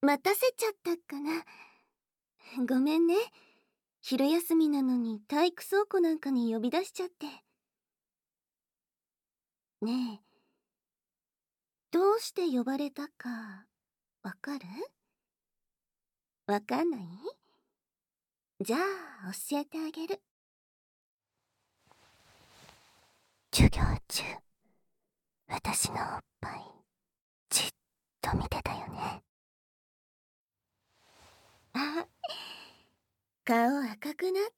待たせちゃったかな。ごめんね。昼休みなのに体育倉庫なんかに呼び出しちゃって。ねえ、どうして呼ばれたか、わかる？わかんない？じゃあ、教えてあげる。授業中、私のおっぱい、じっと見てたよね。あ、顔赤くなった。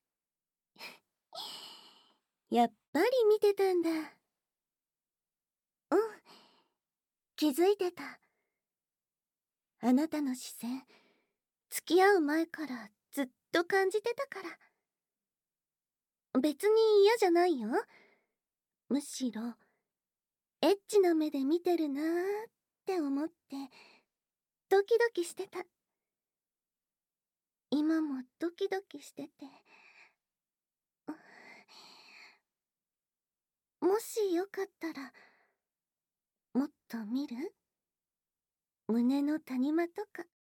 やっぱり見てたんだ。うん、気づいてた。あなたの視線、付き合う前からずっと感じてたから。別に嫌じゃないよ。むしろ、エッチな目で見てるなーって思って、ドキドキしてた。今もドキドキしてて。もしよかったら、もっと見る？胸の谷間とか。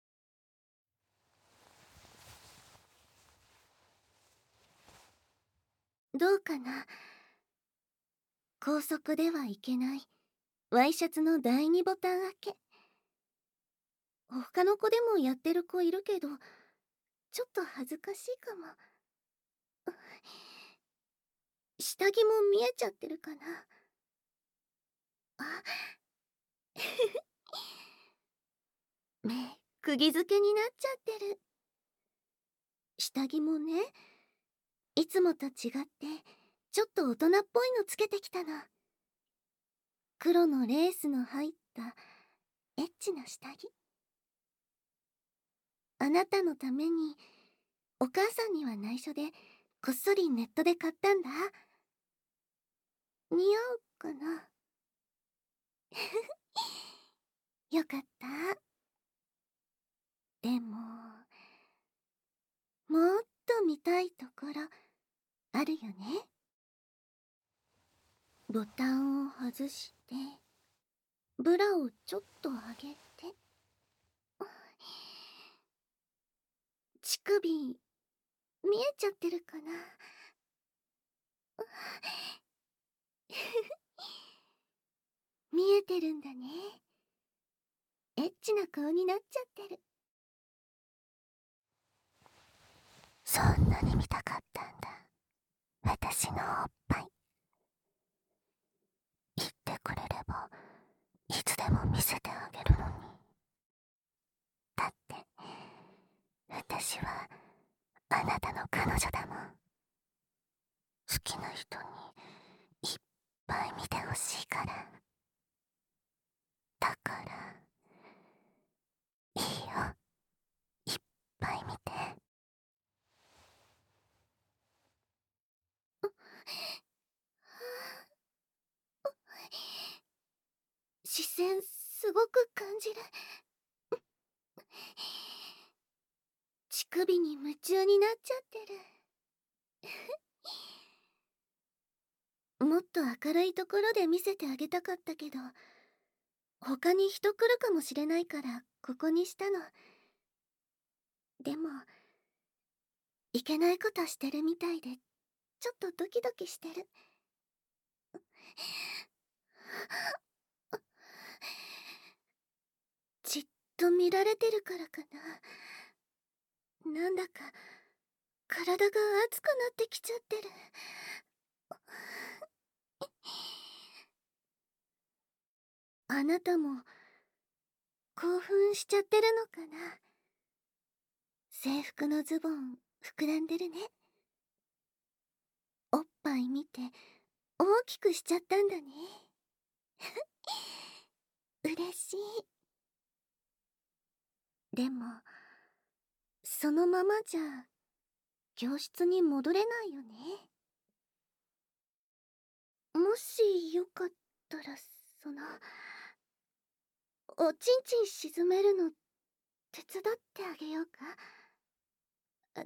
どうかな？高速ではいけない。ワイシャツの第2ボタン開け。他の子でもやってる子いるけど、ちょっと恥ずかしいかも。下着も見えちゃってるかな。あ、目、釘付けになっちゃってる。下着もね、いつもと違って、ちょっと大人っぽいのつけてきたの。黒のレースの入った、エッチな下着。あなたのために、お母さんには内緒で、こっそりネットで買ったんだ。似合うかな？よかった。でも、もっと見たいところ、あるよね。ボタンを外して、ブラをちょっと上げて。乳首、見えちゃってるかな？見えてるんだね。エッチな顔になっちゃってる。そんなに見たかったんだ。私のおっぱい。言ってくれれば、いつでも見せてあげるのに。だって、私は、あなたの彼女だもん。好きな人に、いっぱい見てほしいから。だから、いいよ。いっぱい見て。視線すごく感じる。乳首に夢中になっちゃってる。もっと明るいところで見せてあげたかったけど、他に人来るかもしれないからここにしたの。でも、いけないことしてるみたいで、ちょっとドキドキしてる。じっと見られてるからかな。なんだか、体が熱くなってきちゃってる。あなたも、興奮しちゃってるのかな。制服のズボン、膨らんでるね。おっぱい見て、大きくしちゃったんだね。嬉しい。でも、そのままじゃ、教室に戻れないよね。もしよかったら、おちんちん沈めるの手伝ってあげようか？だって、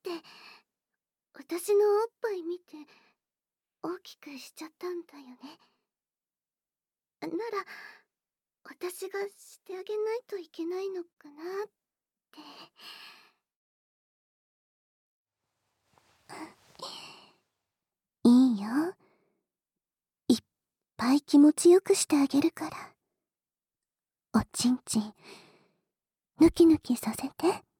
私のおっぱい見て、大きくしちゃったんだよね。なら、 私がしてあげないといけないのかなって。いいよ。いっぱい気持ちよくしてあげるから。おちんちん、ぬきぬきさせて。